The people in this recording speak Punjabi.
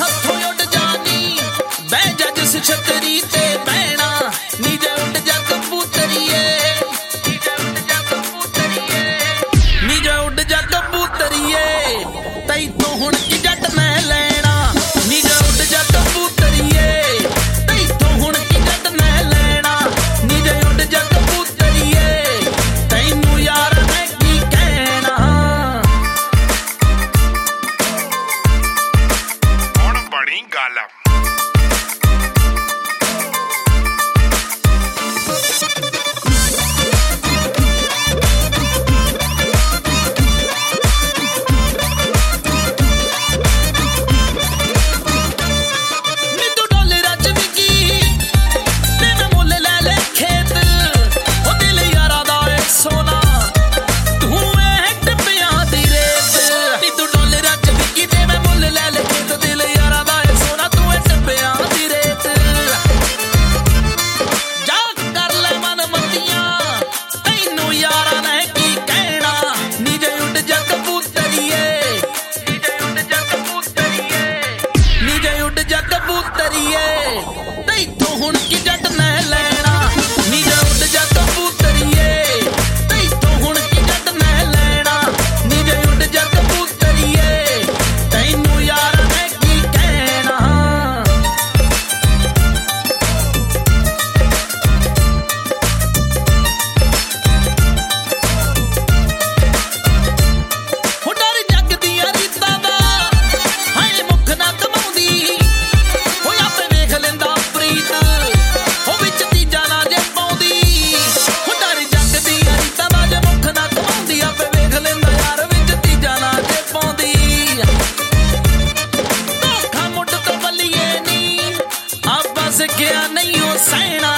ਹੱਥੋਂ ਉੱਡ ਜਾਨੀ ਬਹਿ ਜਾ ਜਿਸ ਛਤਰੀ ਤੇ ਬਹਿਣਾ ਨੀ ਜੇ ਉੱਡ ਜਾ ਕਬੂਤਰੀਏ ਨੀ ਜੇ ਉੱਡ ਜਾ ਕਬੂਤਰੀਏ ਨੀ ਜੇ ਉੱਡ ਜਾ ਕਬੂਤਰੀਏ ਤੈਥੋਂ ਹੁਣ ਕੀ ਜੱਟ ਮੈਂ ਲੈਣਾ ਨੀ ਜੇ ਉੱਡ ਜਾ ਕਬੂਤਰੀਏ ਤੈਥੋਂ ਹੁਣ ਕੀ ਜੱਟ ਮੈਂ ਲੈਣਾ ਨੀ ਜੇ ਉੱਡ ਜਾ ਕਬੂਤਰੀਏ ਤੈਨੂੰ ਯਾਰ ਮੈਂ ਕੀ ਕਹਿਣਾ ਹੁਣ ਬਣੀ ਗੱਲ ਤੈਥੋਂ ਹੁਣ ਕੀ ਜੱਟ ਮੈਂ ਲੈਣਾ ਨੀ ਜੇ ਉੱਡ ਜਾ ਕਬੂਤਰੀਏ ਤੈਥੋਂ ਹੁਣ ਕੀ ਜੱਟ ਮੈਂ ਲੈਣਾ ਨੀ ਜੇ ਉੱਡ ਜਾ ਕਬੂਤਰੀਏ ਤੈਨੂੰ ਯਾਰ ਮੈਂ ਕੀ ਕਹਿਣਾ ਹੋ ਡਰ ਜੱਗ ਦੀਆਂ ਰੀਤਾਂ ਦਾ ਹਾਏ ਮੁੱਖ ਨਾ ਕਮਾਉਂਦੀ ਸਿੱਖਿਆ ਨਹੀਂ ਉਹ ਸਹਿਣਾ